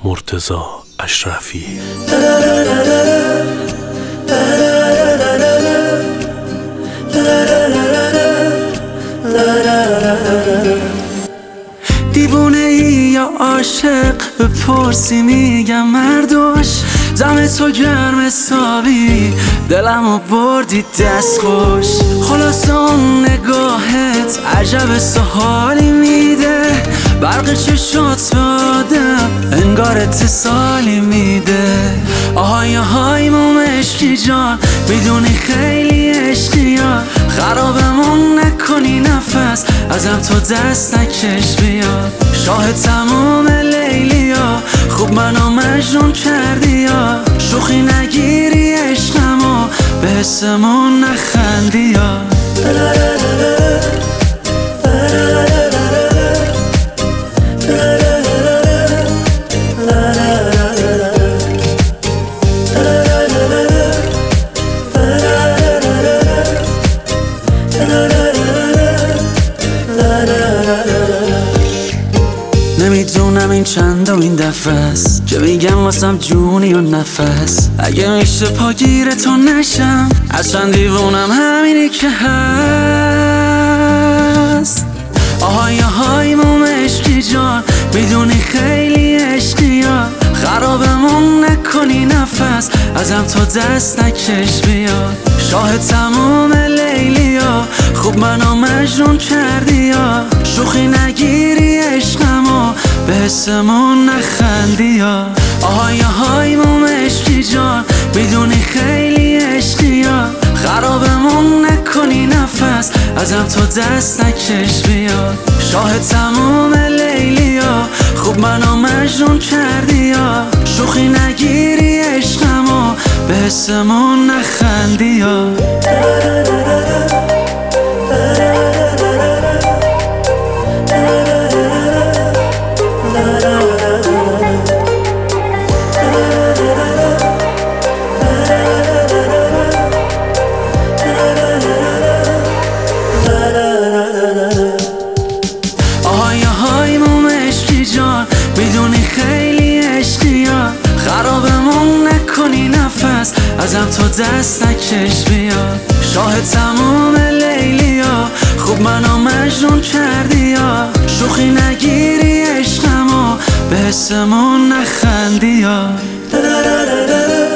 مرتضی اشرفی. دیوونه ای یا عاشق بپرسی میگم مردوش. دم تو گرم حسابی دلمو بردی دست خوش. خلاص اون نگاهت عجب سحالی میده. برق چشات به آدم انگار اتصالی میده. آهای آهای مومشکی جان میدونی خیلی عشقی ها. خرابمون نکنی نفس ازم تو دست نکش بیاد. شاه تمام لیلی ها خوب منو مجنون کردی ها. شوخی نگیری عشقمو به حسمون نخندی ها. نمیدونم این چندمین دفعه است که میگم واسم جونی و نفس. اگه میشه پاگیر تو نشم از چند دیوونم همینی که هست. آهای آهای مومشکی جان میدونی خیلی عشقی ها. خرابمون نکنی نفس ازم تو دست نکش بیاد. شاه تمام لیلی ها خوب منو مجنون کردی ها. شوخی نگیری عشقمو به حسمون نخندی ها. آهای آهای مومشکی جان میدونی خیلی عشقی ها. خرابمون نکنی نفس ازم تو دست نکش بیاد. شاه تمام لیلی ها خوب منو مجنون کردی ها. شوخی نگیری عشقمو به حسمون نخندی ها. آهای آهای مومشکی جان میدونی خیلی عشقی ها. خرابمون نکنی نفس ازم تو دست نکش بیاد. شاه تمام لیلی ها خوب منو مجنون کردی ها. شوخی نگیری عشقمو به حسمون نخندی ها.